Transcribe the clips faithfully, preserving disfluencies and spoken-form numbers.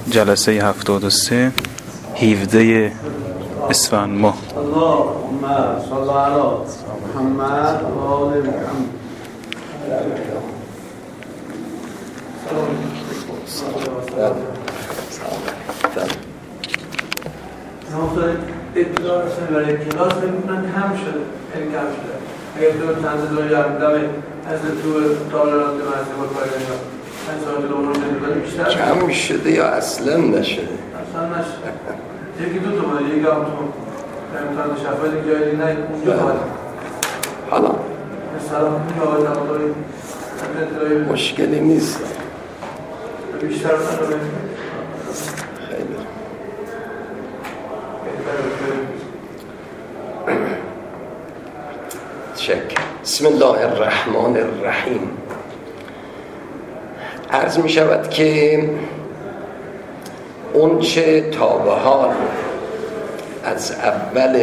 جلسه هفتاد و سه هفده اسفند ماه. اللهم صل علی محمد و آل محمد. نوستای ابتدا رسمی برای کلاس میکنن کم شده، خیلی کم شده. اگر تو تنظیم داری دمه از تو تالارات مرزی با کاری نگاه چند ساعت رو رو نمیدونی بیشتر کم شده یا اصلا نشده؟ اصلا نشده. یکی دو تا باید، یکی هم تو امتحان شفایی دیگه جایی نه اونجا باید حالا سلام باید نماداری مشکلی نیست، بیشتر رو نمیدونی خیلی شک. بسم الله الرحمن الرحیم. عرض می شود که اون چه تا به حال از اول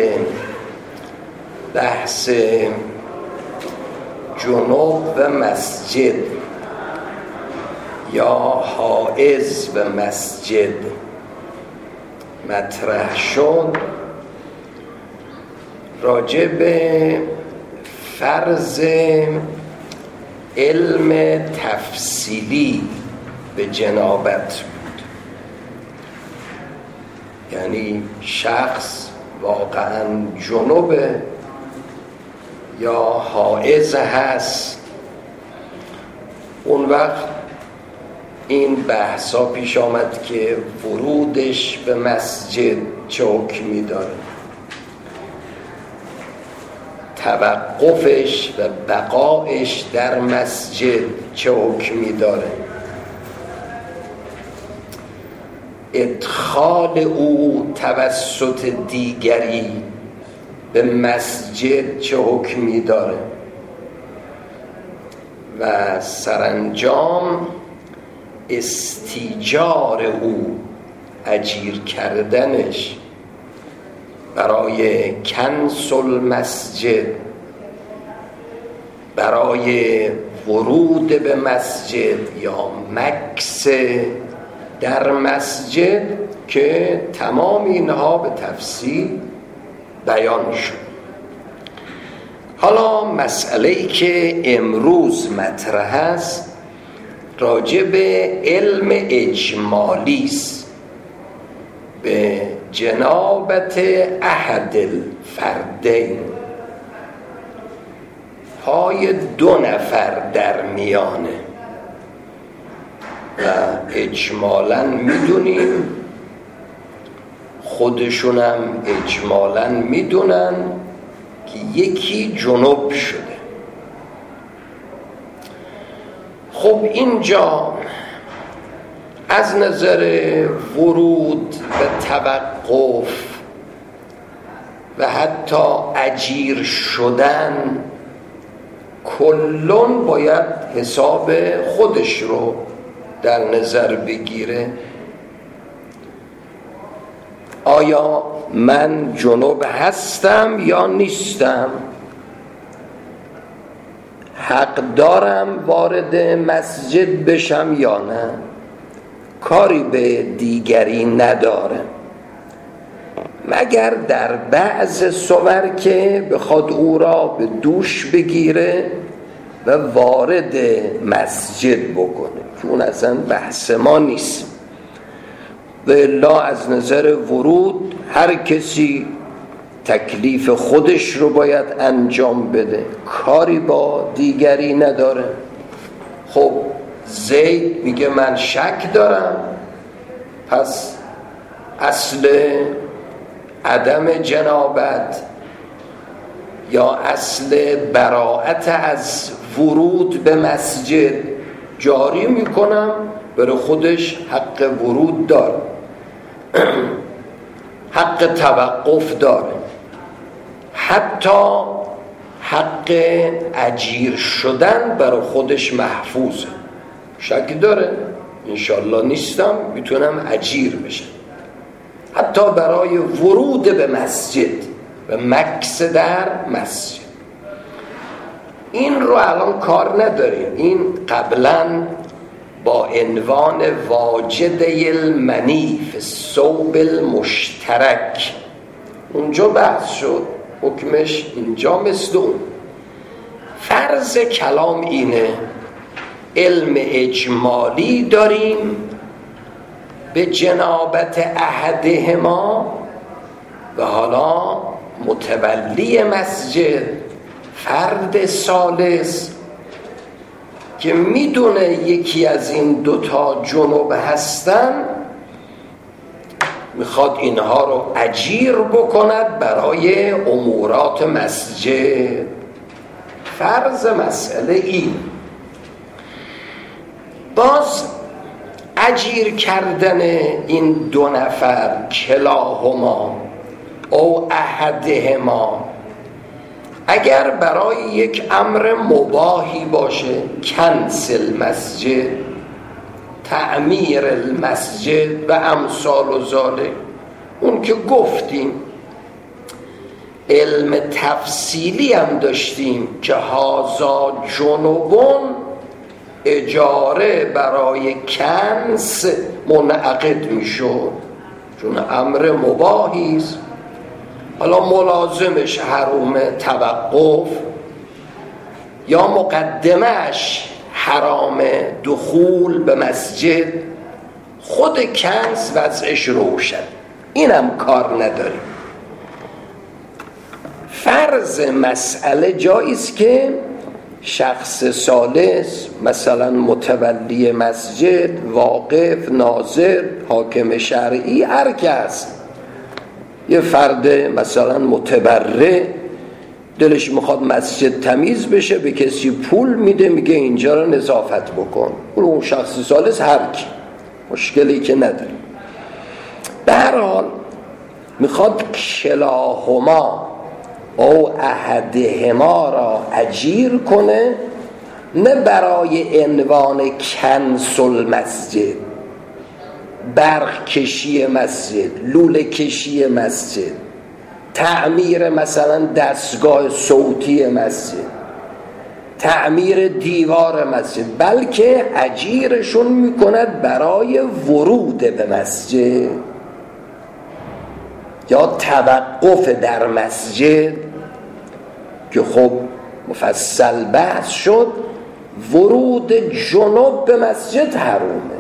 بحث جنوب و مسجد یا حائز و مسجد مطرح شد، راجع به فرض علم تفصیلی به جنابت بود. یعنی شخص واقعا جنوب یا حائز هست، اون وقت این بحثا پیش آمد که ورودش به مسجد چه حکمی داره، توقفش و بقایش در مسجد چه حکمی داره، ادخال او توسط دیگری به مسجد چه حکمی داره و سرانجام استیجار او، اجیر کردنش برای کنس المسجد، برای ورود به مسجد یا مکث در مسجد، که تمام اینها به تفصیل بیان شد. حالا مسئله‌ای که امروز مطرح است راجع به علم اجمالی است، به جنابت احد الفردین، پای دو نفر در میانه و اجمالاً میدونیم، خودشونم اجمالاً میدونن که یکی جنوب شده. خب اینجا از نظر ورود و توقف و حتی اجیر شدن کلون باید حساب خودش رو در نظر بگیره. آیا من جنوب هستم یا نیستم؟ حق دارم وارد مسجد بشم یا نه؟ کاری به دیگری نداره، مگر در بعض صور که بخواد او را به دوش بگیره و وارد مسجد بکنه، که اون اصلا بحث ما نیست. و الا از نظر ورود هر کسی تکلیف خودش رو باید انجام بده، کاری با دیگری نداره. خب زید میگه من شک دارم، پس اصل عدم جنابت یا اصل براءت از ورود به مسجد جاری میکنم، برای خودش حق ورود داره، حق توقف داره، حتی حق اجیر شدن برای خودش محفوظه. شک داره انشالله نیستم میتونم اجیر بشم، حتی برای ورود به مسجد و مکث در مسجد. این رو الان کار نداریم، این قبلا با عنوان واجده المنی فی الثوب المشترک. اونجا بحث شد، حکمش اینجا مثل اون. فرض کلام اینه علم اجمالی داریم به جنابت احدهما و حالا متولی مسجد فرد ثالث که میدونه یکی از این دوتا جنوب هستن، میخواد اینها رو اجیر بکند برای امورات مسجد. فرض مسئله این. باز اجیر کردن این دو نفر کلاهما او احدهما اگر برای یک امر مباحی باشه، کنسل مسجد، تعمیر المسجد و امثال و ذالک، اون که گفتیم علم تفصیلی هم داشتیم که هازا جنوبون اجاره برای کنس منعقد میشد چون امر مباحیست. حالا ملازمش حروم توقف یا مقدمش حرام دخول به مسجد، خود کنس وضعش روشن، اینم کار نداریم. فرض مسئله جاییست که شخص ثالث مثلا متولی مسجد، واقف، ناظر، حاکم شرعی، هر کس، یه فرد مثلا متبرع دلش میخواد مسجد تمیز بشه، به کسی پول میده، میگه اینجا رو نظافت بکن، اون شخص ثالث هر کی، مشکلی که نداره. به هر حال میخواد کلاهما او احدهما را اجیر کنه، نه برای عنوان کنسل مسجد، برق کشی مسجد، لوله کشی مسجد، تعمیر مثلا دستگاه صوتی مسجد، تعمیر دیوار مسجد، بلکه اجیرشون میکند برای ورود به مسجد یا توقف در مسجد که خب مفصل بحث شد. ورود جنوب به مسجد حرومه،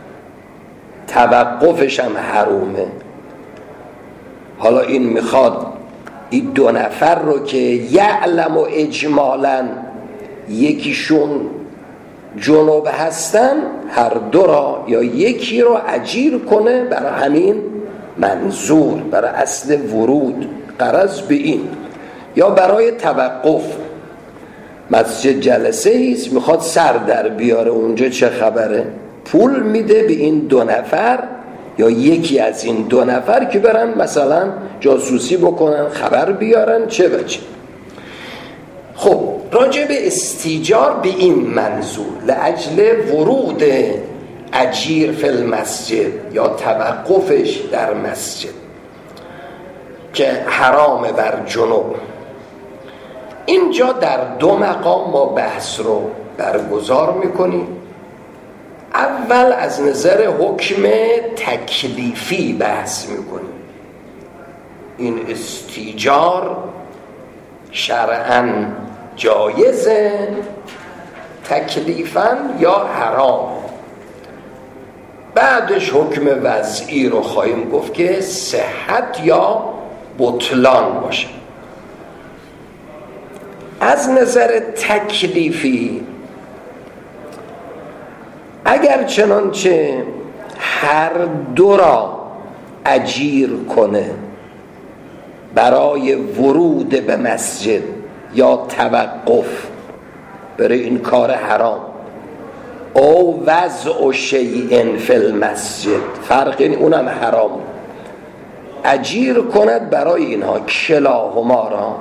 توقفش هم حرومه. حالا این میخواد این دو نفر رو که یعلم و اجمالا یکیشون جنوب هستن، هر دو را یا یکی رو اجیر کنه برای همین منظور، برای اصل ورود، غرض به این، یا برای توقف. مسجد جلسه ایست، میخواد سر در بیاره اونجا چه خبره، پول میده به این دو نفر یا یکی از این دو نفر که برن مثلا جاسوسی بکنن، خبر بیارن، چه بچه. خب راجع به استیجار به این منظور لأجل ورود اجیر فی المسجد یا توقفش در مسجد که حرام بر جنوب، اینجا در دو مقام ما بحث رو برگزار میکنیم. اول از نظر حکم تکلیفی بحث میکنیم، این استیجار شرعاً جایزه، تکلیفاً یا حرام. بعدش حکم وضعی رو خواهیم گفت که صحت یا بطلان باشه. از نظر تکلیفی اگر چنانچه هر دو را اجیر کنه برای ورود به مسجد یا توقف برای این کار حرام، او وضع شیء فی المسجد، فرق این اونم حرام، اجیر کند برای اینها کلاهما را،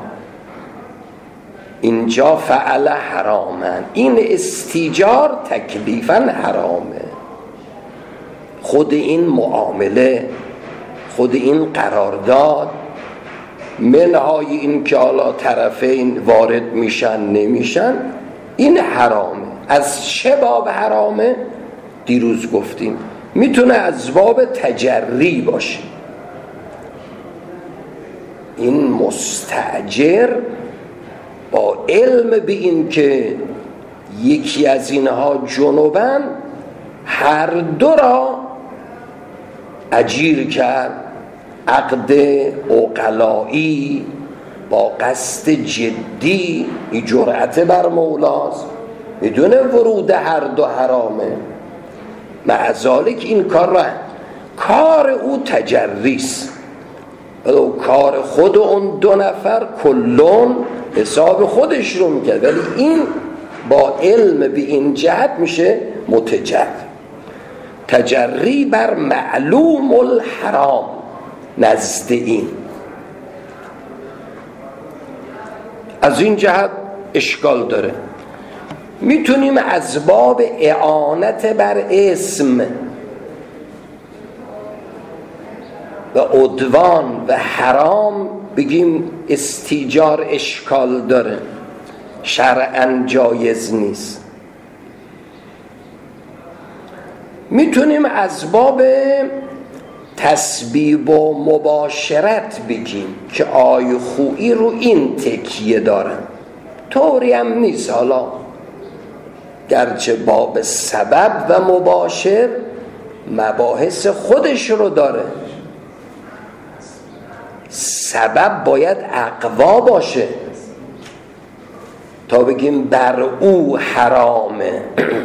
اینجا فعل حرامن. این استیجار تکلیفاً حرامه، خود این معامله، خود این قرارداد، منهای این که حالا طرفین وارد میشن نمیشن، این حرامه. از چه باب حرامه؟ دیروز گفتیم میتونه از باب تجری باشه. این مستأجر با علم به این که یکی از اینها جنوبن هر دو را اجیر کرد، عقد عقلایی با قصد جدی، این جرأت بر مولاست، بدون ورود هر دو حرامه. مع ذالک این کار را کار او تجریست، و کار خود اون دو نفر کلون حساب خودش رو میکرد، ولی این با علم به این جهت میشه متجر. تجری بر معلوم الحرام نزد این. از این جهت اشکال داره. میتونیم از باب اعانت بر اسم و عدوان و حرام بگیم استیجار اشکال داره، شرعاً جایز نیست. میتونیم از باب تسبیب و مباشرت بگیم که آی خویی رو این تکیه دارن، طوری هم نیست. حالا گرچه باب سبب و مباشر مباحث خودش رو داره، سبب باید اقوا باشه تا بگیم بر او حرامه،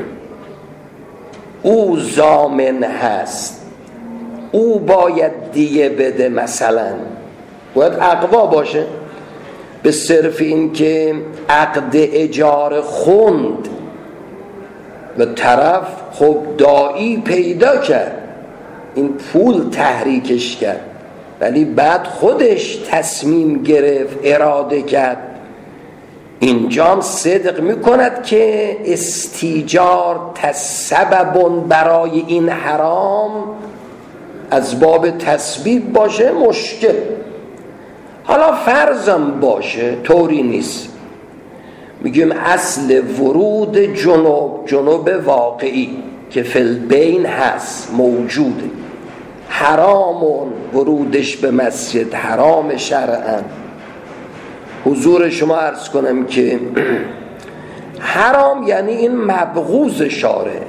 او ضامن هست، او باید دیه بده، مثلا باید اقوا باشه. به صرف این که عقد اجاره خوند و طرف خب داعی پیدا کرد، این پول تحریکش کرد، ولی بعد خودش تصمیم گرفت، اراده کرد، اینجام صدق میکند که استیجار تسبب برای این حرام از باب تسبیب باشه مشکل. حالا فرضم باشه طوری نیست، میگیم اصل ورود جنوب جنوب واقعی که فی البین هست، موجوده، حرامون ورودش به مسجد حرام شرعاً. حضور شما عرض کنم که حرام یعنی این مبغوض شارع.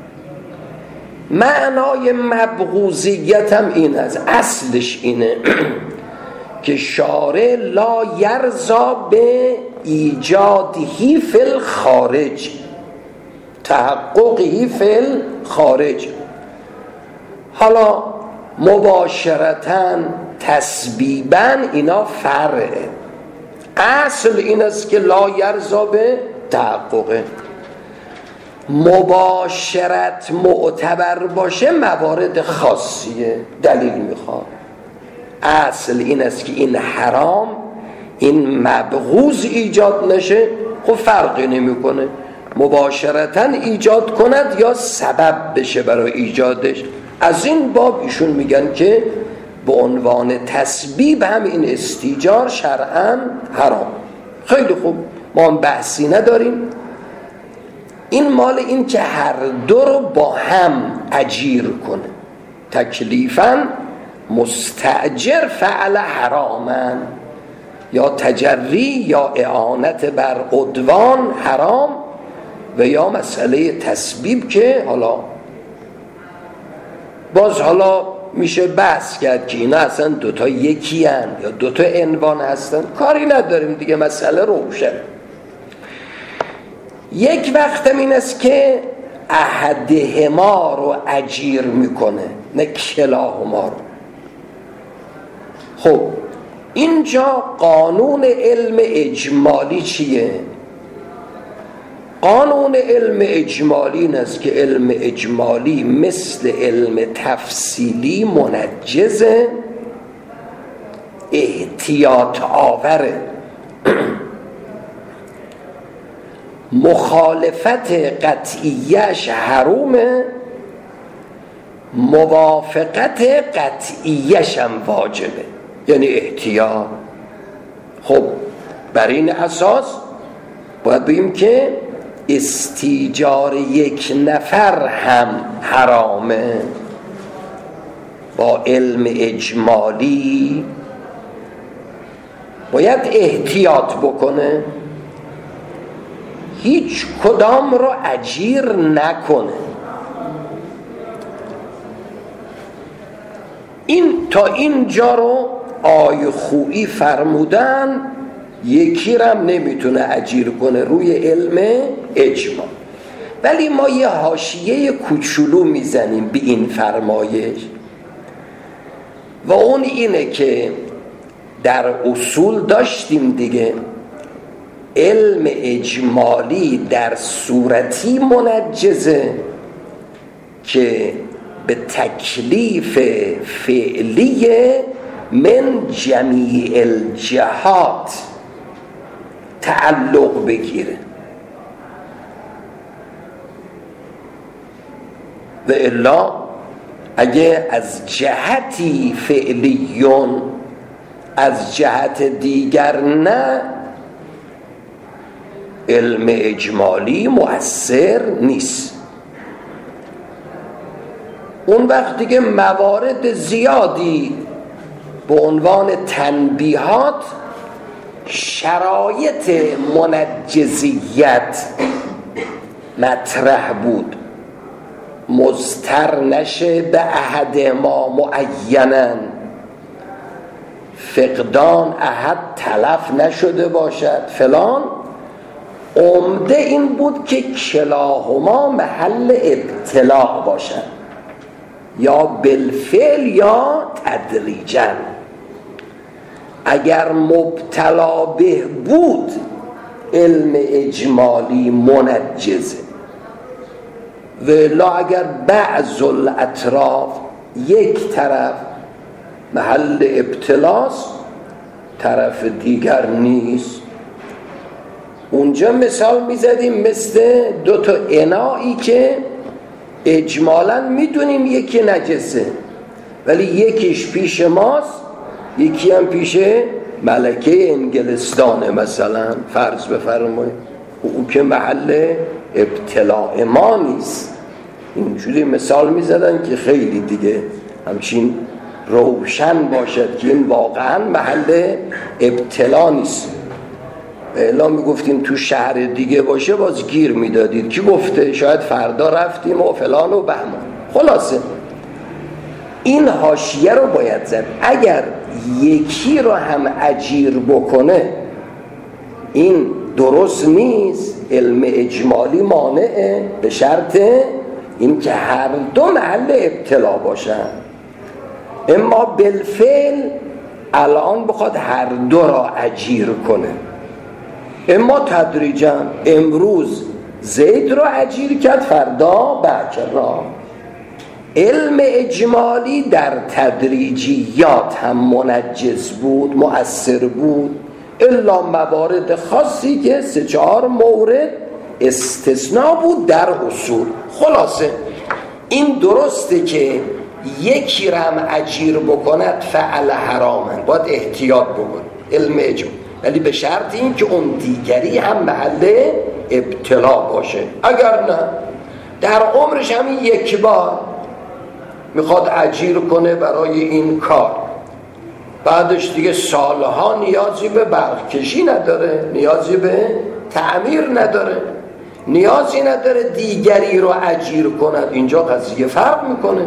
معنای مبغوضیت هم این است، اصلش اینه که شارع لا یرضا به ایجادهی فی الخارج، تحققهی فی الخارج. حالا مباشرتاً تسبیباً اینا فرعه، اصل این است که لا یرضا به تحققه. مباشرت معتبر باشه موارد خاصیه، دلیل میخواد. اصل این است که این حرام، این مبغوض ایجاد نشه، خب فرقی نمیکنه مباشرتاً ایجاد کند یا سبب بشه برای ایجادش. از این باب ایشون میگن که به عنوان تسبیب هم این استیجار شرعاً حرام. خیلی خوب، ما هم بحثی نداریم. این مال این که هر دو رو با هم اجیر کنه، تکلیفاً مستأجر فعل حراماً، یا تجری یا اعانت بر عدوان حرام، و یا مسئله تسبیب که حالا باز حالا میشه بحث کرد که اینا اصلا دوتا یکی هن یا دوتا عنوان هستن، کاری نداریم دیگه، مسئله روشن. یک وقت این است که احدهما رو اجیر میکنه، نه کلاهما رو. خب اینجا قانون علم اجمالی چیه؟ قانون علم اجمالی این است که علم اجمالی مثل علم تفصیلی منجزه، احتیاط آوره. مخالفت قطعیش حرومه، موافقت قطعیش هم واجبه، یعنی احتیاط. خب بر این اساس باید بگیم که استیجار یک نفر هم حرامه، با علم اجمالی باید احتیاط بکنه، هیچ کدام رو اجیر نکنه. این تا اینجا رو آی خویی فرمودن یکی رم نمیتونه اجیر کنه روی علم اجمال. ولی ما یه حاشیه کوچولو میزنیم به این فرمایش و اون اینه که در اصول داشتیم دیگه، علم اجمالی در صورتی منجزه که به تکلیف فعلی من جمیع الجهات تعلق بگیره و الا اگه از جهتی فعلیون از جهت دیگر نه، علم اجمالی مؤثر نیست. اون وقت دیگه موارد زیادی به عنوان تنبیهات شرایط منجزیت مطرح بود، مضطر نشه به احد ما معینن، فقدان احد تلف نشده باشد فلان. عمده این بود که کلاهما محل ابتلاع باشد، یا بالفعل یا تدریجا. اگر مبتلا به بود علم اجمالی منجزه، ولی اگر بعض الاطراف یک طرف محل ابتلاست طرف دیگر نیست، اونجا مثال میزدیم مثل دو تا انایی که اجمالاً میدونیم یکی نجسه ولی یکیش پیش ماست یکی هم پیش ملکه انگلستانه مثلا، فرض بفرمایید، او که محل ابتلاع ما نیست. اینجوری مثال میزدن که خیلی دیگه همچین روشن باشد که این واقعا محل ابتلا نیست. اعلام میگفتیم تو شهر دیگه باشه باز گیر میدادید کی گفته، شاید فردا رفتیم و فلان و بهمان. خلاصه این حاشیه رو باید زد. اگر یکی رو هم اجیر بکنه این درست نیست، علم اجمالی مانعه، به شرط این که هر دو محل ابتلا باشن. اما بالفعل الان بخواد هر دو را اجیر کنه، اما تدریجا امروز زید را اجیر کرد فردا بکر را. علم اجمالی در تدریجیات هم منجز بود، مؤثر بود، الا موارد خاصی که سه چهار مورد استثناء بود در اصول. خلاصه این درسته که یکی را هم اجیر بکند فعل حرامن، باید احتیاط بکن علم اجمالی، ولی به شرط این که اون دیگری هم محل ابتلا باشه. اگر نه در عمرش هم یک بار میخواد اجیر کنه برای این کار، بعدش دیگه سالها نیازی به برقکشی نداره، نیازی به تعمیر نداره، نیازی نداره دیگری رو اجیر کند، اینجا قضیه فرق میکنه.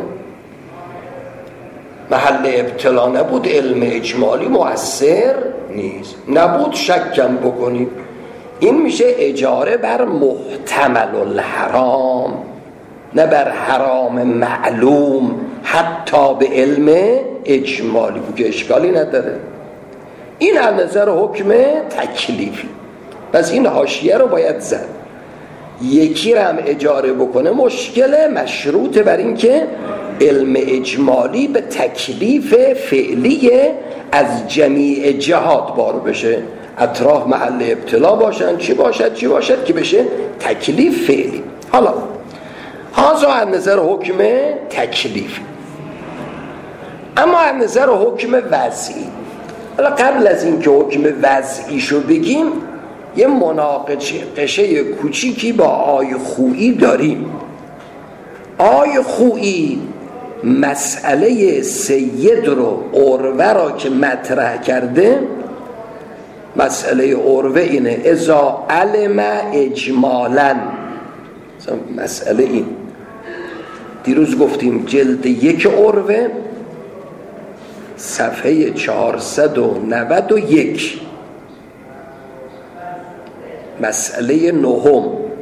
محل ابتلا نبود علم اجمالی مؤثر نیست، نبود شکم بکنیم. این میشه اجاره بر محتمل الحرام، نه بر حرام معلوم، حتی به علم اجمالی بود که اشکالی نداره. این از نظر حکم تکلیفی. پس این حاشیه رو باید زد. یکی رو هم اجاره بکنه مشکله، مشروط بر این که علم اجمالی به تکلیف فعلی از جمیع جهات بار بشه، اطراف محل ابتلا باشن، چی باشد چی باشد که بشه تکلیف فعلی. حالا هازا از نظر حکم تکلیفی. اما از نظر حکم وضعی، حالا قبل از این که حکم وضعیشو بگیم یه مناقشه کوچیکی با آی خویی داریم. آی خویی مسئله سید رو، عروه را که مطرح کرده، مسئله عروه اینه اذا علم اجمالا. مسئله این دیروز گفتیم جلد یک عروه صفحه چهارصد و نود و یک، مسئله نهم،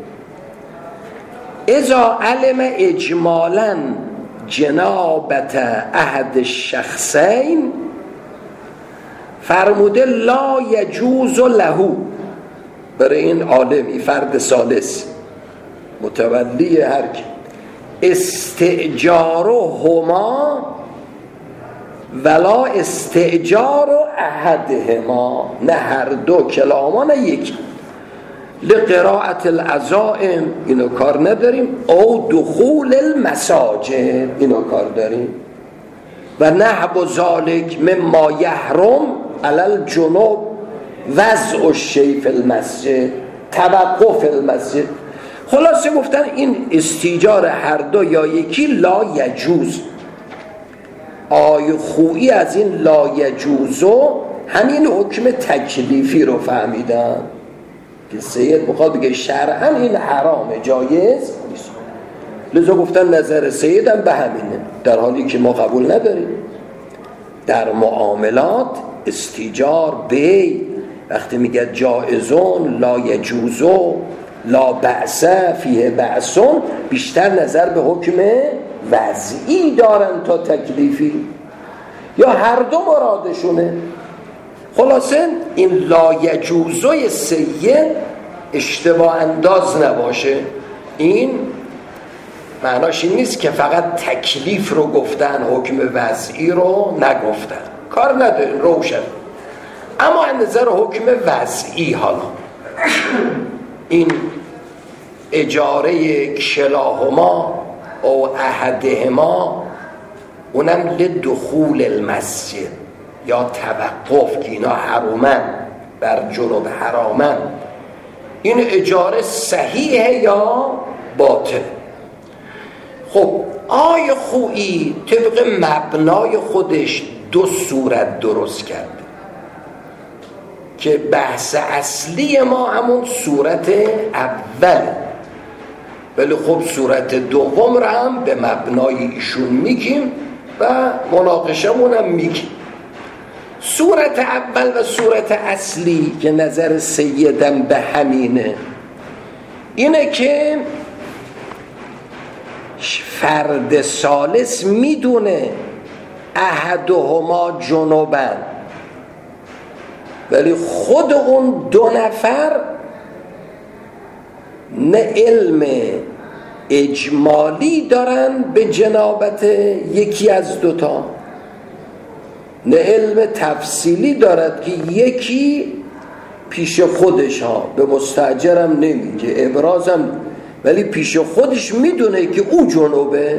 اذا علم اجمالا جنابت احد الشخصین فرموده لا یجوز له، برای این عالم، این فرد ثالث متولی هر که، استئجارهما ولا استئجار احدهما، نه هر دو، کلاهما نه یکی، لقراءة العزائم اینو کار نداریم، او دخول المساجد اینو کار داریم، و نحو ذالک مما یحرم علی الجنوب وضع الشیء فی المسجد، توقف المسجد. خلاصه گفتن این استیجار هر دو یا یکی لا یجوز. آی خویی از این لا یجوزو همین حکم تکلیفی رو فهمیدن که سید بخواد بگه شرعاً این حرامه، جایز نیست، لذا گفتن نظر سید هم به همینه، در حالی که ما قبول نداریم. در معاملات استیجار بی وقتی میگه جائزون لا یجوزو لا بأس فیه بأسون، بیشتر نظر به حکم وضعی دارن تا تکلیفی، یا هر دو مرادشونه. خلاصه این لا یجوزوی سید اشتباه انداز نباشه، این معناش این نیست که فقط تکلیف رو گفتن، حکم وضعی رو نگفتن، کار نداریم، روشن. اما از نظر حکم وضعی حالا این اجاره کلاهما او احدهما، اونم لدخول المسجد یا توقف که اینا حرامن، بر جنوب حرامن، این اجاره صحیحه یا باطل؟ خب آی خویی طبق مبنای خودش دو صورت درست کرده که بحث اصلی ما همون صورت اوله، ولی خب صورت دوم رو هم به مبنای ایشون میگیم و مناقشمون هم میگیم. صورت اول و صورت اصلی که نظر سیدم به همینه، اینه که فرد ثالث میدونه احدهما جنوبن، ولی خود اون دو نفر نه علم اجمالی دارن به جنابت یکی از دوتا، نه علم تفصیلی دارد که یکی پیش خودش ها به مستاجرم نمیگه، ابرازم، ولی پیش خودش میدونه که او جنوبه.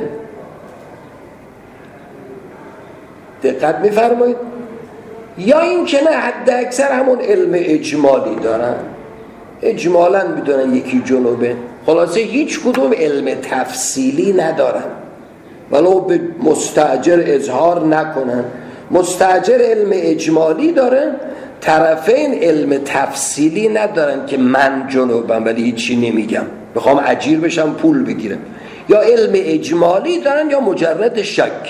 دقت میفرمایید؟ یا این که نه حد اکثر همون علم اجمالی دارن، اجمالا میدونن یکی جنوبه، خلاصه هیچ کدوم علم تفصیلی ندارن، ولو به مستاجر اظهار نکنن. مستاجر علم اجمالی دارن، طرفین علم تفصیلی ندارن که من جنوبم ولی هیچی نمیگم، بخوام اجیر بشم پول بگیرم. یا علم اجمالی دارن یا مجرد شک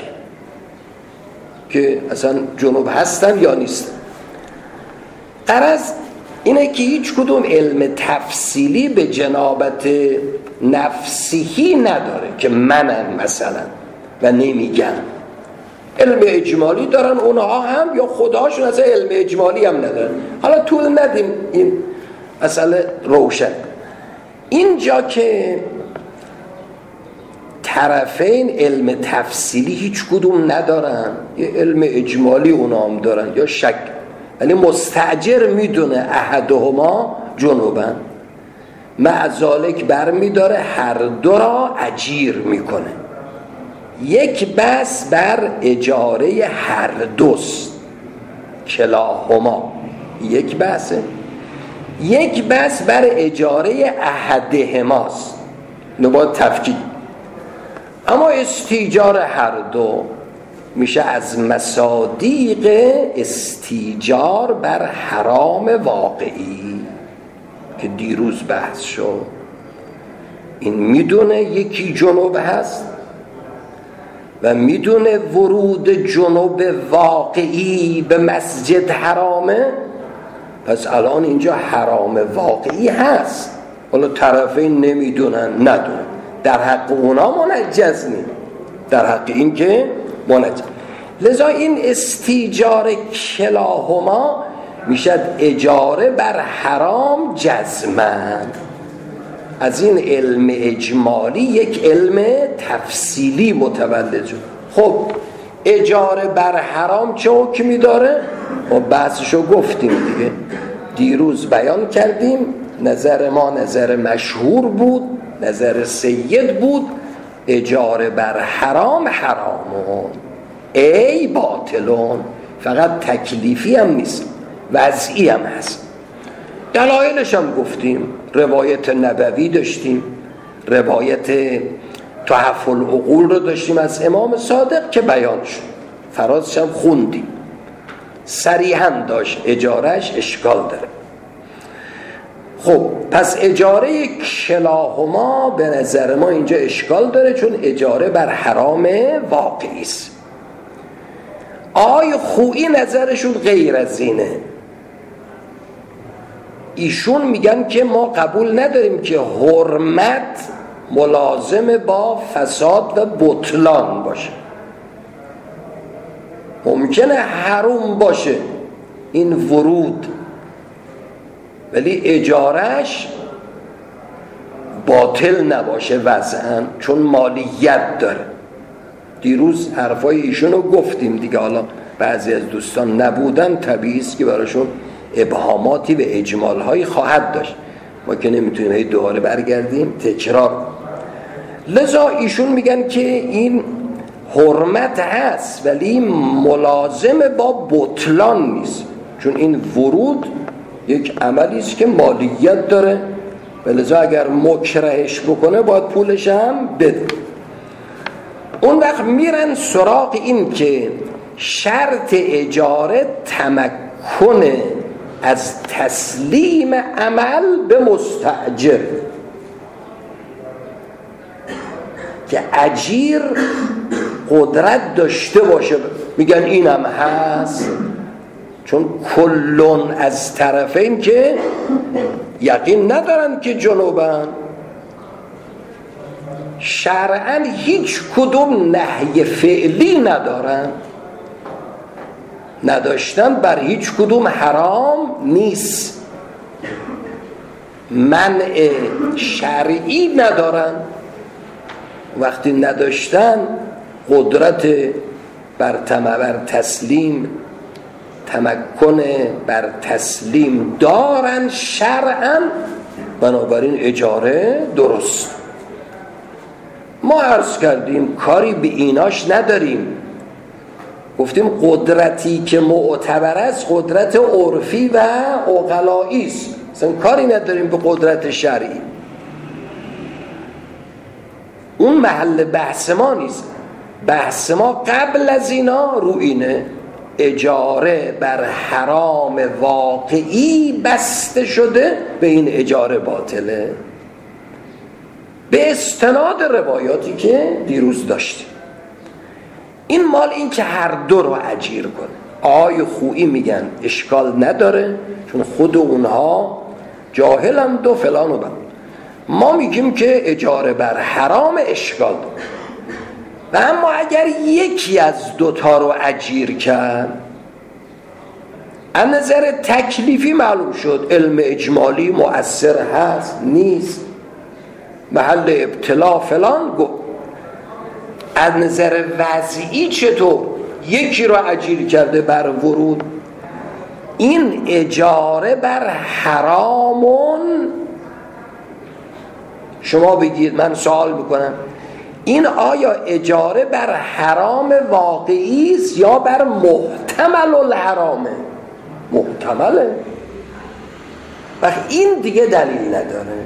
که اصلا جنوب هستن یا نیستن. غرض اینه که هیچ کدوم علم تفصیلی به جنابت نفسیی نداره که منم مثلا و نمیگم. علم اجمالی دارن اونها هم، یا خداشون اصلا علم اجمالی هم ندارن. حالا طول ندیم این مسئله روشن. اینجا که طرفین علم تفصیلی هیچ کدوم ندارن، یه علم اجمالی اونا هم دارن یا شک، ولی مستاجر میدونه احدهما جنوبن، مع ذالک بر میداره هر دو را اجیر میکنه. یک بس بر اجاره هر دوست، کلاهما یک بحثه. یک بس بر اجاره احدهماست، اینو باید تفکیک. اما استیجار هر دو میشه از مصادیق استیجار بر حرام واقعی که دیروز بحث شد. این میدونه یکی جنوب هست و میدونه ورود جنوب واقعی به مسجد حرامه، پس الان اینجا حرام واقعی هست. حالا طرفین نمیدونن، ندونن، در حق اونا منجز نیم، در حق این که منجز. لذا این استیجار کلاهما میشد اجاره بر حرام جزمن. از این علم اجمالی یک علم تفصیلی متولد شد. خب اجاره بر حرام چه حکمی داره؟ ما بحثشو گفتیم دیگه، دیروز بیان کردیم. نظر ما نظر مشهور بود، نظر سید بود، اجاره بر حرام حرامون ای باطلون، فقط تکلیفی هم نیست، وضعی هم هست. دلایلش هم گفتیم، روایت نبوی داشتیم، روایت تحف العقول رو داشتیم از امام صادق که بیان شد، فرازش هم خوندیم، صریحاً داشت اجارهش اشکال داره. خب پس اجاره کلاهما به نظر ما اینجا اشکال داره، چون اجاره بر حرام واقعی است. آقای خویی نظرشون غیر از اینه. ایشون میگن که ما قبول نداریم که حرمت ملازم با فساد و بطلان باشه. ممکنه حرام باشه این ورود، ولی اجارش باطل نباشه وضعاً، چون مالیت داره. دیروز حرفای ایشونو گفتیم دیگه، حالا بعضی از دوستان نبودن، طبیعی است که براشون ابهاماتی و اجمالهایی خواهد داشت، ما که نمیتونیم هی دوباره برگردیم تکرار. لذا ایشون میگن که این حرمت هست ولی ملازم با بطلان نیست، چون این ورود یک عملی است که مالیت داره و لذا اگر مکرهش بکنه باید پولش هم بده. اون وقت میرن سراغ این که شرط اجاره تمکن از تسلیم عمل به مستأجر، که اجیر قدرت داشته باشه. میگن اینم هست، چون کلون از طرفین که یقین ندارن که جنوبن، شرعاً هیچ کدوم نهی فعلی ندارن، نداشتن بر هیچ کدوم حرام نیست، منع شرعی ندارن. وقتی نداشتن قدرت بر بر تسلیم، تمکن بر تسلیم دارن شرعاً، بنابراین اجاره درست. ما عرض کردیم کاری به ایناش نداریم، گفتیم قدرتی که معتبر است قدرت عرفی و عقلایی است، اصلا کاری نداریم به قدرت شرعی. اون محل بحث ما نیست. بحث ما قبل از اینا رو اینه، اجاره بر حرام واقعی بسته شده، به این اجاره باطله به استناد روایاتی که دیروز داشتیم. این مال این که هر دو رو اجیر کنه. آقای خویی میگن اشکال نداره، چون خود اونها جاهلند و فلان و بند. ما میگیم که اجاره بر حرام اشکال داره. و اما اگر یکی از دوتا رو اجیر کرد، از نظر تکلیفی معلوم شد علم اجمالی مؤثر هست نیست، محل ابتلا فلان، گفت از نظر وضعی چطور یکی رو اجیر کرده بر ورود، این اجاره بر حرامون. شما بگید، من سوال میکنم، این آیا اجاره بر حرام واقعی است یا بر محتمل الحرامه؟ محتمله. و این دیگه دلیل نداره.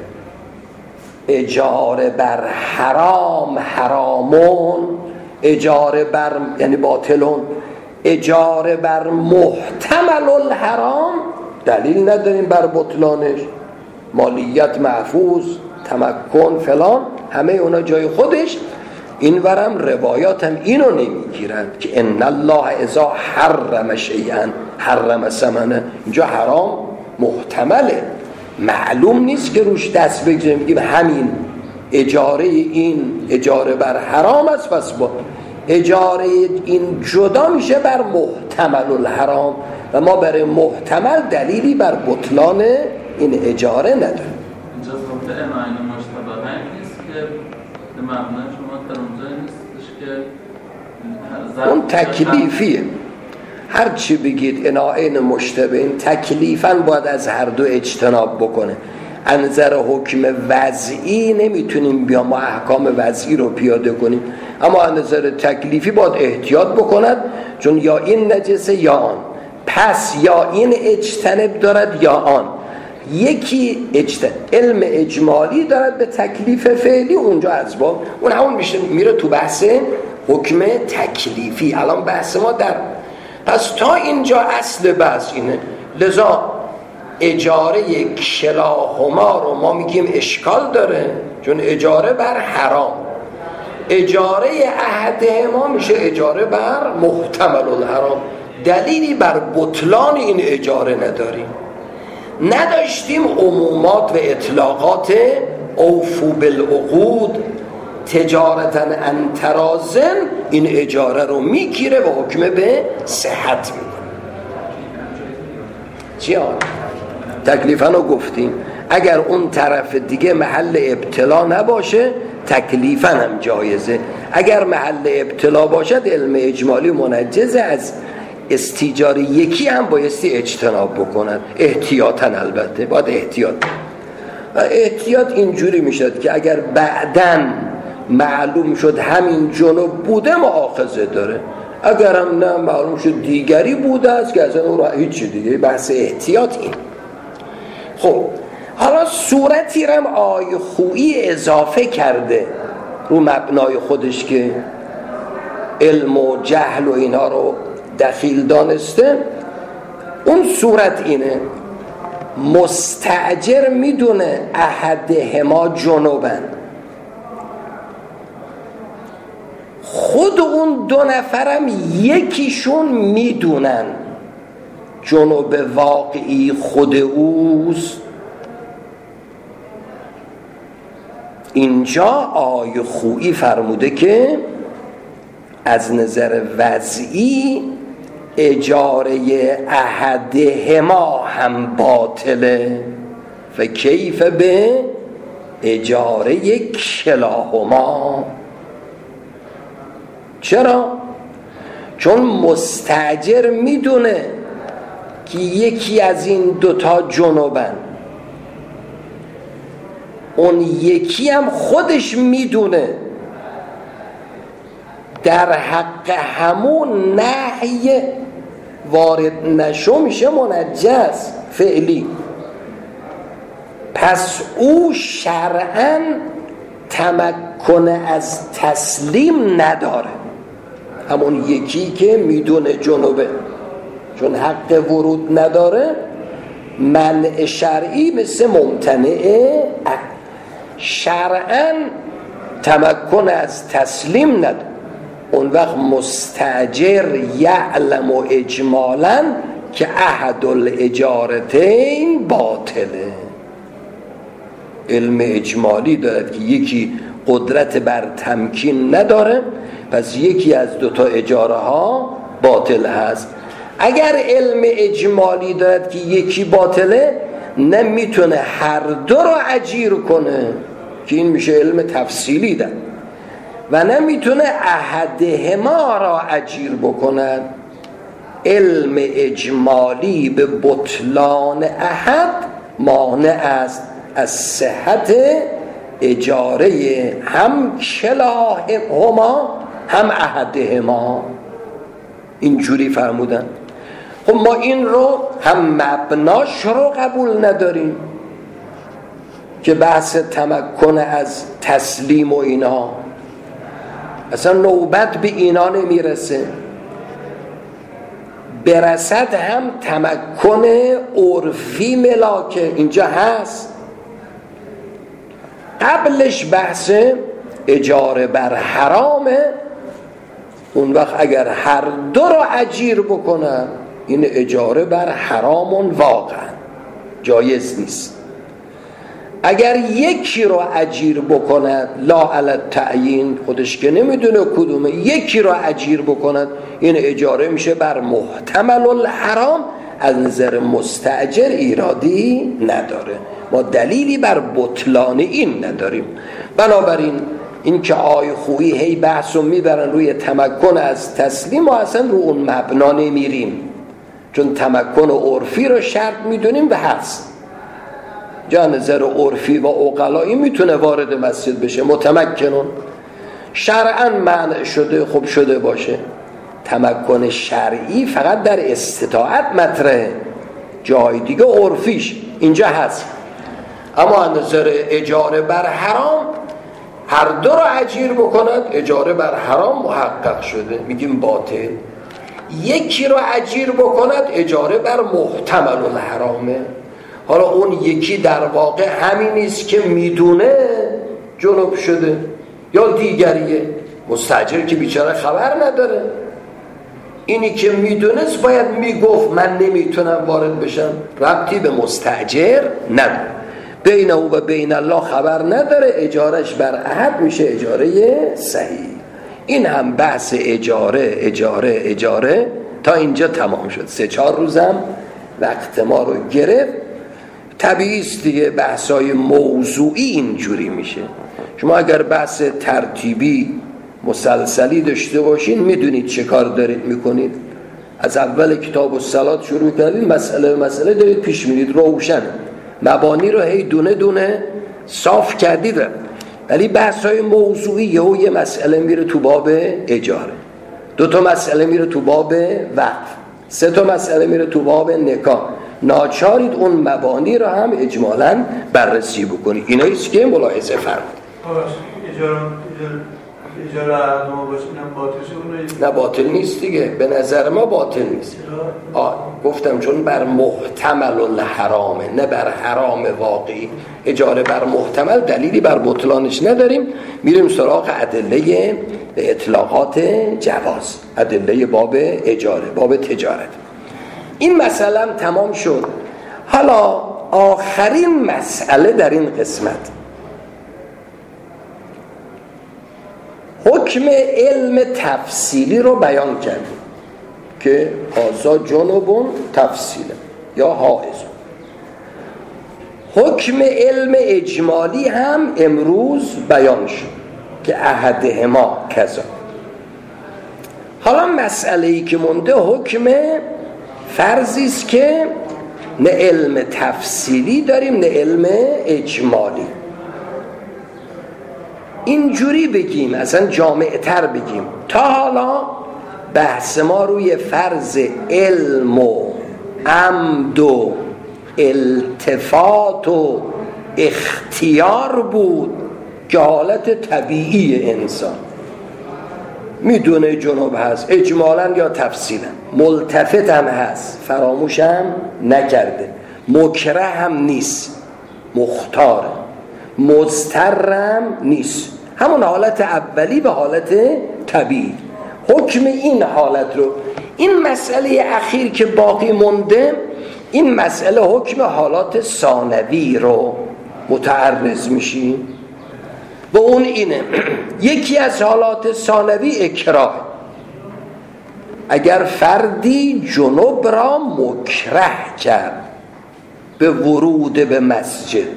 اجاره بر حرام حرامون، اجاره بر یعنی باطلون، اجاره بر محتمل الحرام دلیل نداریم بر بطلانش. مالیت محفوظ، تمکن فلان، همه اونا جای خودش. این ورم روایات هم اینو نمیگیرند که ان الله اذا حرم شیئا حرم ثمنه. اینجا حرام محتمله، معلوم نیست که روش دست بگذاریم میگیم همین اجاره این اجاره بر حرام است، پس با اجاره این جدا میشه بر محتمل الحرام و ما برای محتمل دلیلی بر بطلان این اجاره نداریم. اینجا صحبت امعین مشتبه نیست که به مبنای شما در اونجا نیستش که اون تکلیفیه. هر چی بگید اناعین مشتبه این تکلیفاً باید از هر دو اجتناب بکنه. از نظر حکم وضعی نمیتونیم بیا ما احکام وضعی رو پیاده کنیم، اما از نظر تکلیفی باید احتیاط بکند، چون یا این نجسه یا آن، پس یا این اجتنب دارد یا آن. یکی اجتنب علم اجمالی دارد به تکلیف فعلی، اونجا اسباب اون همون میشه میره تو بحث حکم تکلیفی. الان بحث ما در پس تا اینجا اصل بحث اینه. لذا اجاره کلاهما رو ما میگیم اشکال داره، چون اجاره بر حرام، اجاره احدهما میشه اجاره بر محتمل الحرام. دلیلی بر بطلان این اجاره نداریم. نداشتیم عمومات و اطلاقات اوفو بالعقود تجارتا ان ترازن، این اجاره رو میگیره و حکم به صحت میکنه. چی آن؟ تکلیفا رو گفتیم. اگر اون طرف دیگه محل ابتلا نباشه تکلیفا هم جایزه. اگر محل ابتلا باشد علم اجمالی منجزه از استیجار یکی هم بایستی اجتناب بکنن، احتیاطاً. البته باید احتیاط. و احتیاط اینجوری میشد که اگر بعداً معلوم شد همین جنوب بوده مؤاخذه داره، اگر هم نه معلوم شد دیگری بوده است که اصلا اون را هیچی دیگه. بحث احتیاط این. خب حالا صورتی رم آی خویی اضافه کرده رو مبنای خودش که علم و جهل و اینا رو دخیل دانسته. اون صورت اینه: مستأجر میدونه احدهما جنوبن، خود اون دو نفرم یکیشون میدونن جنوب واقعی خود اوست. اینجا آی خویی فرموده که از نظر وضعی اجاره احدهما هم باطله و کیف به اجاره کلاهما. چرا؟ چون مستاجر میدونه که یکی از این دوتا جنوبن، اون یکی هم خودش میدونه در حق همون نهی وارد نشو میشه منجس فعلی. پس او شرعاً تمکن از تسلیم نداره، همون یکی که میدونه جنوبه، چون حق ورود نداره. منع شرعی مثل ممتنعه، شرعاً تمکن از تسلیم نداره. اون وقت مستاجر یعلم و اجمالاً که احد الاجارتین باطله. علم اجمالی دارد که یکی قدرت بر تمکین نداره، پس یکی از دوتا اجاره ها باطل هست. اگر علم اجمالی دارد که یکی باطله، نمیتونه هر دو رو اجیر کنه که این میشه علم تفصیلی ده، و نمیتونه احدهما را اجیر بکنه. علم اجمالی به بطلان احد مانع است از صحت اجاره هم کلاهما هم احدهما. اینجوری فرمودن. خب ما این رو هم مبناش رو قبول نداریم که بحث تمکن از تسلیم و اینا، اصلا نوبت به اینا نمیرسه. برسد هم تمکن عرفی ملاکه اینجا هست. قبلش بحث اجاره بر حرامه، اون وقت اگر هر دو رو اجیر بکنن این اجاره بر حرامون واقعا جایز نیست. اگر یکی رو اجیر بکند لا علی التعیین، خودش که نمیدونه کدومه، یکی رو اجیر بکند این اجاره میشه بر محتمل الحرام، از نظر مستاجر ایرادی نداره. ما دلیلی بر بطلان این نداریم. بنابراین این که آی خویی هی بحث رو میبرن روی تمکن از تسلیم و اصلا رو اون مبنا نمیریم، چون تمکن عرفی رو شرط میدونیم به هست جا نظر عرفی و عقلایی میتونه وارد مسجد بشه متمکنون، شرعاً منع شده خب شده باشه. تمکن شرعی فقط در استطاعت مطرحه، جای دیگه عرفیش اینجا هست. اما از نظر اجاره بر حرام هر دو رو اجیر بکند اجاره بر حرام محقق شده، میگیم باطل. یکی رو اجیر بکند اجاره بر محتمل الحرامه. حالا اون یکی در واقع همین نیست که میدونه جنب شده یا دیگریه، مستاجر که بیچاره خبر نداره. اینی که میدونست باید میگفت من نمیتونم وارد بشم، ربطی به مستاجر نداره، بین او و بین الله خبر نداره، اجارش بر عهد میشه اجاره صحیح. این هم بحث اجاره اجاره اجاره تا اینجا تمام شد. سه چهار روزم وقت ما رو گرفت. طبیعی است دیگه بحثای موضوعی اینجوری میشه. شما اگر بحث ترتیبی مسلسلی داشته باشین میدونید چه کار دارید میکنید. از اول کتاب الصلات شروع کردید، مسئله مسئله دارید پیش میرید، روشن مبانی رو هی دونه دونه صاف کردید. ولی بحثای موضوعی یهو یه مسئله میره تو باب اجاره، دو تا مسئله میره تو باب وقف، سه تا مسئله میره تو باب نکاح. ناچارید اون مبانی رو هم اجمالاً بررسی بکنید. ایناییست که ملاحظه فرمایید. اجاره اجاره ما باشه اینم باطل شد؟ نه باطل نیست دیگه، به نظر ما باطل نیست. آه گفتم چون بر محتمل الحرامه نه بر حرام واقعی. اجاره بر محتمل دلیلی بر بطلانش نداریم. میریم سراغ ادله اطلاقات جواز، ادله باب اجاره، باب تجارت. این مسئله هم تمام شد. حالا آخرین مسئله در این قسمت حکم علم تفصیلی رو بیان کردیم که هازا جنوبون تفصیله یا حائز. حکم علم اجمالی هم امروز بیان شد که احدهما کذا. حالا مسئله‌ای که مونده حکم فرضی است که نه علم تفصیلی داریم نه علم اجمالی. اینجوری بگیم، اصلا جامع‌تر بگیم، تا حالا بحث ما روی فرض علم و عمد و التفات و اختیار بود که حالت طبیعی انسان میدونه جنوب هست اجمالاً یا تفصیلاً، ملتفت هم هست فراموش هم نکرده، مکره هم نیست، مختاره، مضطرم نیست، همون حالت اولی به حالت طبیعی. حکم این حالت رو، این مسئله اخیر که باقی مونده، این مسئله حکم حالات ثانوی رو متعرض میشی و اون اینه یکی از حالات ثانوی اکراه. اگر فردی جنوب را مکره کرد به ورود به مسجد،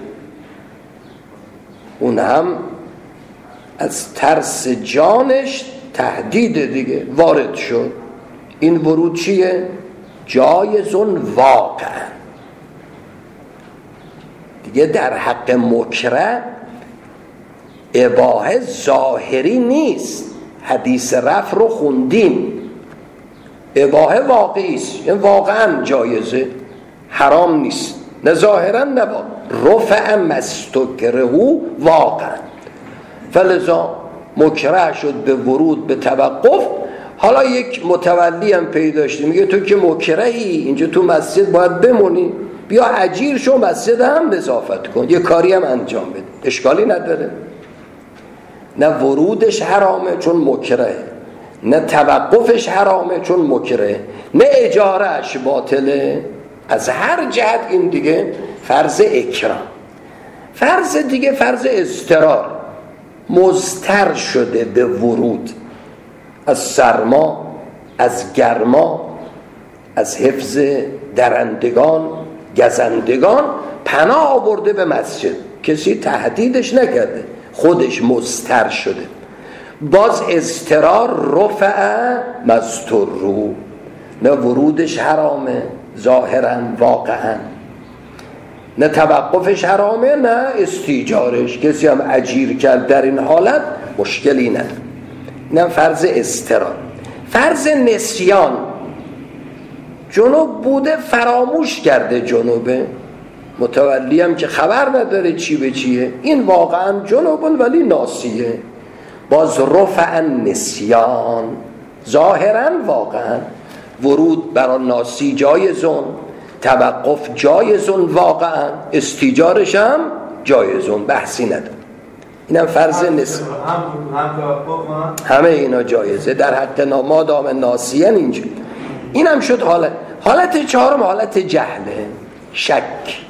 اون هم از ترس جانش تهدید دیگه وارد شد، این ورود چیه؟ جایزون واقع دیگه در حق مکره اباحه ظاهری نیست. حدیث رفع رو خوندیم، اباحه واقعی است، این واقعا جایزه، حرام نیست، نه ظاهرا نه با رفع مستکرهو واقعا. فلذا مکره شد به ورود به توقف. حالا یک متولی هم پیدا شد میگه تو که مکرهی اینجا تو مسجد باید بمونی، بیا اجیر شو مسجد هم نظافت کن، یه کاری هم انجام بده، اشکالی نداره. نه ورودش حرامه چون مکرهه، نه توقفش حرامه چون مکرهه، نه اجارهش باطله. از هر جهت این دیگه فرض اکرام. فرض دیگه فرض اضطرار، مضطر شده به ورود، از سرما، از گرما، از حفظ درندگان، گزندگان پناه آورده به مسجد، کسی تهدیدش نکرده، خودش مضطر شده. باز اضطرار رفع مسترو، نه ورودش حرامه ظاهرا واقعا، نه توقفش حرامه نه استیجارش، کسی هم اجیر کرد در این حالت مشکلی نداره. نه فرض اضطرار. فرض نسیان، جنوب بوده فراموش کرده، جنوبه متولی هم که خبر نداره چی به چیه، این واقعا جنوبن ولی ناسیه. باز رفع نسیان، ظاهرا واقعا ورود برای ناسی جایزون، توقف جایزون، واقعا استیجارش هم جایزون، بحثی نداره. اینم فرض نسیان، همه اینا جایزه در حق مادام ناسیان. اینجا اینم شد حالت. حالت چهارم حالت جهله، شک.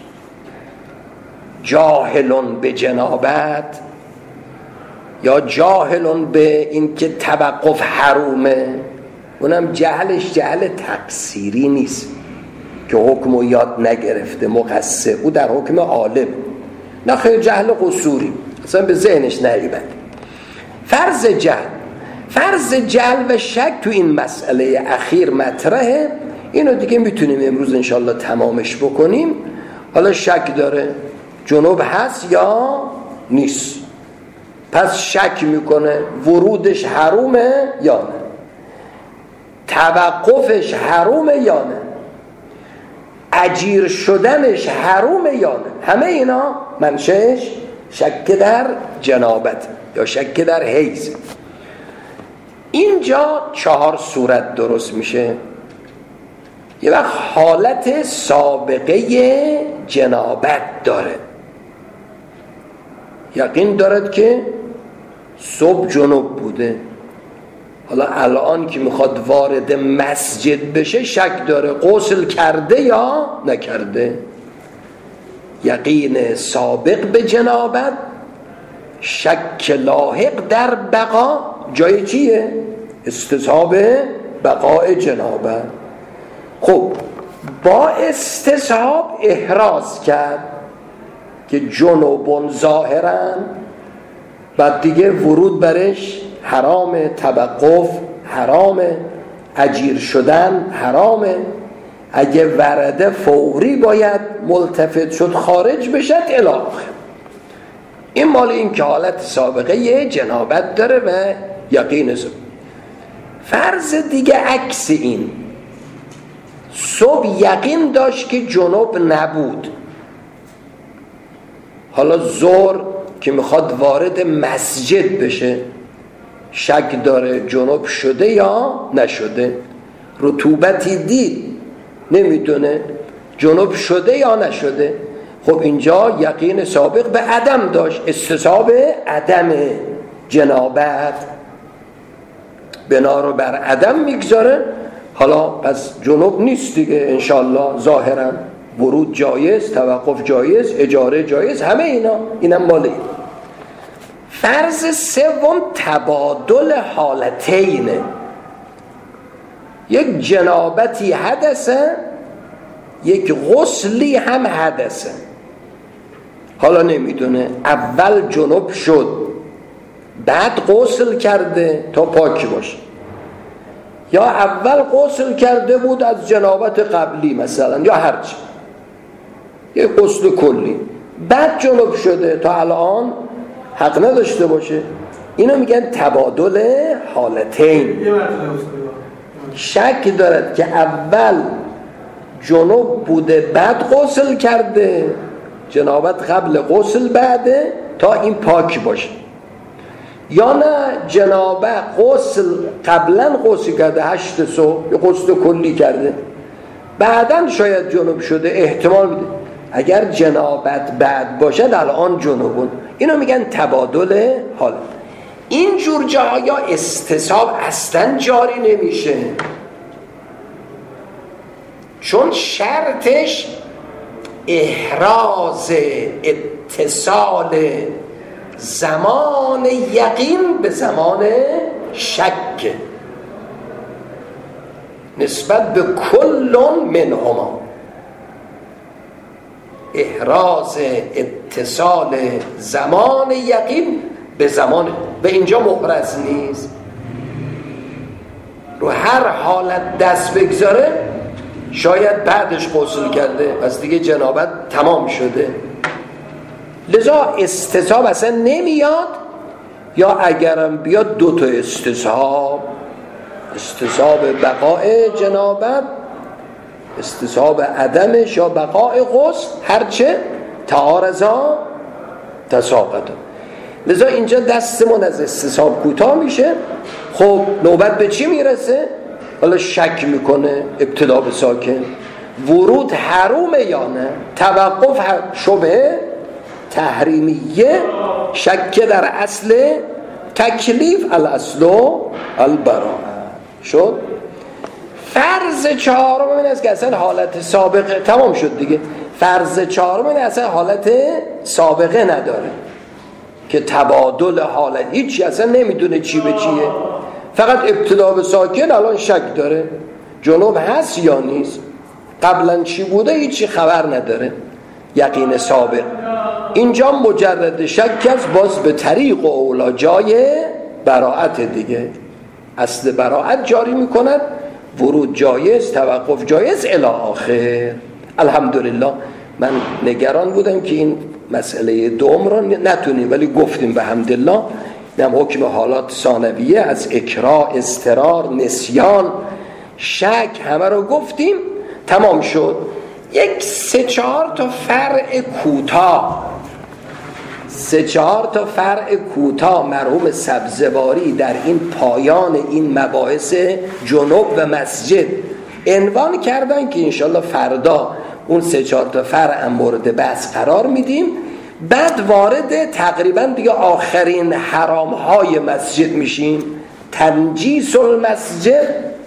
جاهلون به جنابت یا جاهلون به این که توقف حرومه، اونم جهلش جهل تقصیری نیست که حکم یاد نگرفته مقصر، او در حکم عالم، نه خیر جهل قصوری اصلا به ذهنش نریبد. فرض جهل، فرض جهل و شک تو این مسئله اخیر مطرحه. اینو دیگه میتونیم امروز انشالله تمامش بکنیم. حالا شک داره جنوب هست یا نیست، پس شک میکنه ورودش حرومه یا نه، توقفش حرومه یا نه، اجیر شدنش حرومه یا نه. همه اینا منشأش شک در جنابت یا شک در حیض. اینجا چهار صورت درست میشه. یه وقت حالت سابقه جنابت داره، یقین دارد که صبح جنوب بوده، حالا الان که میخواد وارد مسجد بشه شک داره غسل کرده یا نکرده. یقین سابق به جنابت، شک لاحق در بقا. جای چیه؟ استصحاب بقاء جنابت. خب با استصحاب احراز کرد که جنوبون ظاهرا، بعد دیگه ورود برش حرامه، توقف حرامه، اجیر شدن حرامه. اگه ورده فوری باید ملتفت شد خارج بشد الاخر. این مال این که حالت سابقه یه جنابت داره و یقین صبح. فرض دیگه عکس این، صبح یقین داشت که جنوب نبود، حالا ظهر که میخواد وارد مسجد بشه شک داره جنوب شده یا نشده، رطوبتی دید نمیدونه جنوب شده یا نشده. خب اینجا یقین سابق به عدم داشت، استصحاب عدم جنابت، بنا رو بر عدم میگذاره. حالا پس جنوب نیست دیگه انشالله، ظاهرا ورود جایز، توقف جایز، اجاره جایز، همه اینا. اینم مالی. فرض سوم تبادل حالتینه. یک جنابتی حدثه، یک غسلی هم حدثه. حالا نمیدونه اول جنوب شد بعد غسل کرده تا پاک باشه، یا اول غسل کرده بود از جنابت قبلی مثلا، یا هرچی، یه غسل کلی، بعد جنوب شده تا الان حق نداشته باشه. اینو میگن تبادل حالتین. شک دارد که اول جنوب بوده بعد غسل کرده، جنابت قبل غسل بعده تا این پاک باشه، یا نه جنابت غسل قبلا غسل کرده هشت صبح، یه غسل کلی کرده بعدن شاید جنوب شده، احتمال میده. اگر جنابت بعد باشد الان جنوبون، اینو میگن تبادل حال. این جور جاها استصحاب اصلا جاری نمیشه، چون شرطش احراز اتصال زمان یقین به زمان شک نسبت به کل منهما، احراز اتصال زمان یقین به زمان، به اینجا محرز نیست، رو هر حالت دست بگذاره شاید بعدش غسل کرده پس دیگه جنابت تمام شده، لذا استصحاب اصلا نمیاد، یا اگرم بیاد دو تا استصحاب، استصحاب بقای جنابت، استصحاب عدمش یا بقای غسل، هرچه تعارضا تساقطا. لذا اینجا دستمون از استصحاب کوتاه میشه. خب نوبت به چی میرسه؟ حالا شک میکنه ابتدا به ساکن، ورود حرومه یا نه، توقف شبه تحریمیه، شک در اصل تکلیف، الاصل البراءه شد. فرض چهارم این است که اصلا حالت سابقه تمام شد دیگه، فرض چهارم این اصلا حالت سابقه نداره که تبادل حالت، هیچی اصلا نمیدونه چی به چیه، فقط ابتدا به ساکن الان شک داره جنوب هست یا نیست، قبلا چی بوده هیچی خبر نداره، یقین سابق. اینجا مجرد شک است، باز به طریق و اولا جای براعت دیگه، اصل براعت جاری میکند، ورود جایز، توقف جایز الی آخر. الحمدلله. من نگران بودم که این مسئله دوم رو نتونیم، ولی گفتیم به حمدالله نم حکم حالات ثانویه از اکراه، اضطرار، نسیان، شک همه رو گفتیم، تمام شد. یک سه چهار تا فرع کوتاه، سه چهار تا فرع کوتاه مرحوم سبزواری در این پایان این مباحث جنوب و مسجد عنوان کردن که انشالله فردا اون سه چهار تا فرع مورد بحث قرار میدیم. بعد وارد تقریبا دیگه آخرین حرام های مسجد میشیم. تنجیس المسجد،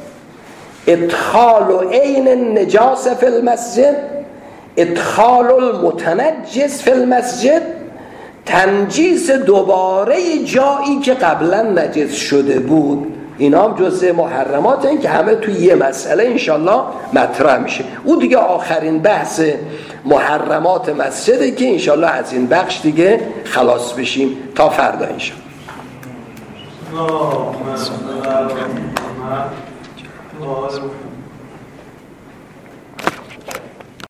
ادخال عین النجاسه فی المسجد، ادخال المتنجس فی المسجد، تنجیس دوباره جایی که قبلا نجس شده بود. اینا هم جزء محرمات هستند که همه توی یه مسئله انشالله مطرح میشه. او دیگه آخرین بحث محرمات مسجده که انشالله از این بخش دیگه خلاص بشیم تا فردا انشالله. الله